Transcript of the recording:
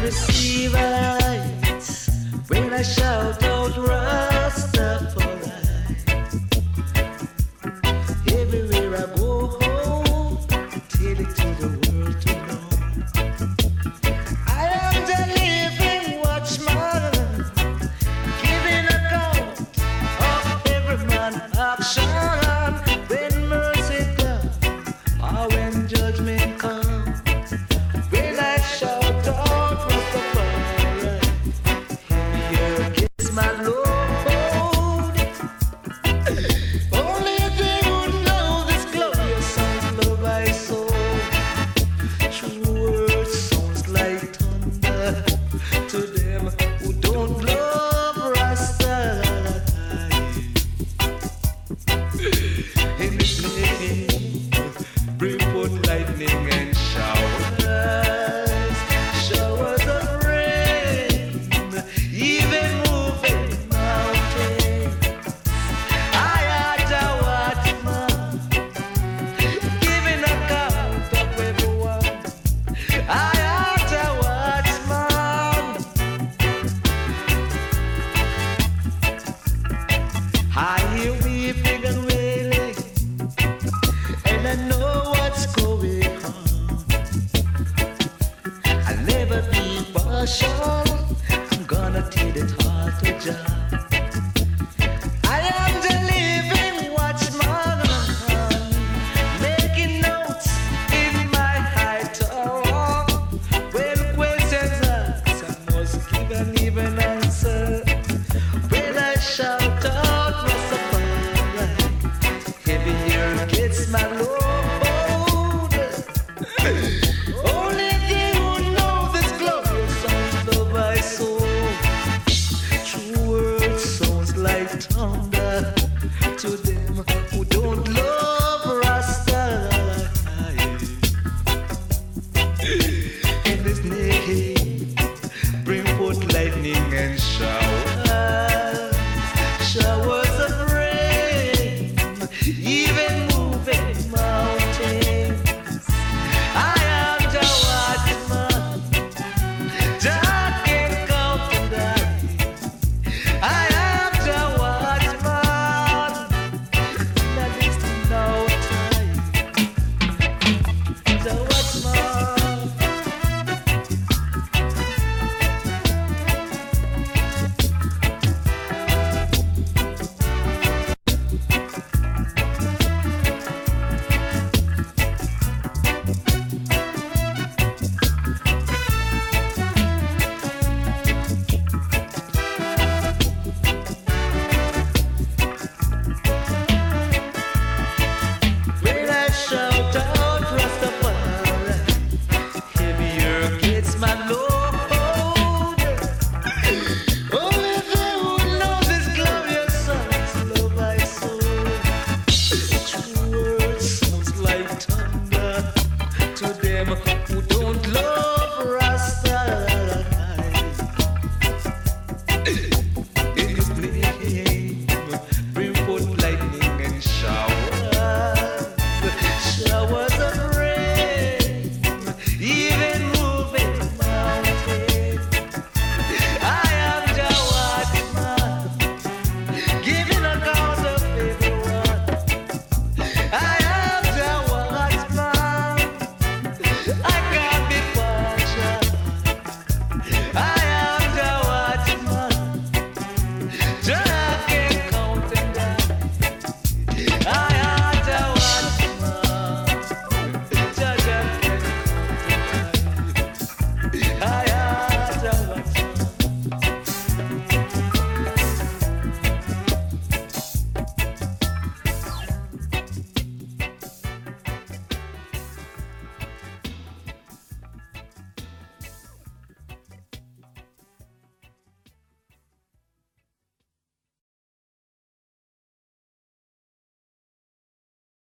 receive lights when I shout out Rastafari. Everywhere I go home, tell it to the world to know. I am the living watchman, giving account of every man's action. When mercy comes, or when judgment comes, when I shout out Rastafari, here gets my Lord. Only they would know this glorious sound, love I soul. True words sounds like thunder to them who don't love Rasta. In His name, bring forth lightning and showers, showers of rain, even moving mountains. I had a watchman, giving account of everyone. I had a watchman. I hear weeping and wailing, and I know what's going on. I'll never be partial. I'm gonna tell it all to Jah. I am the living watchman, making notes in my high tower. When questions asked, I must give an even answer. When I shout out Rastafari, heavy here gets my load. Only they who know this glorious sound, love I soul. True words sounds like thunder to them who don't love Rasta. In His name, bring forth lightning and showers, showers of rain, even moving mountains. I am the watchman, Jah can count and I am the watchman, that is no time. The watchman. When I shout out Rastafari, heavier gets my load. Only they who know this glorious sound, love I soul. True words sounds like thunder to them who don't love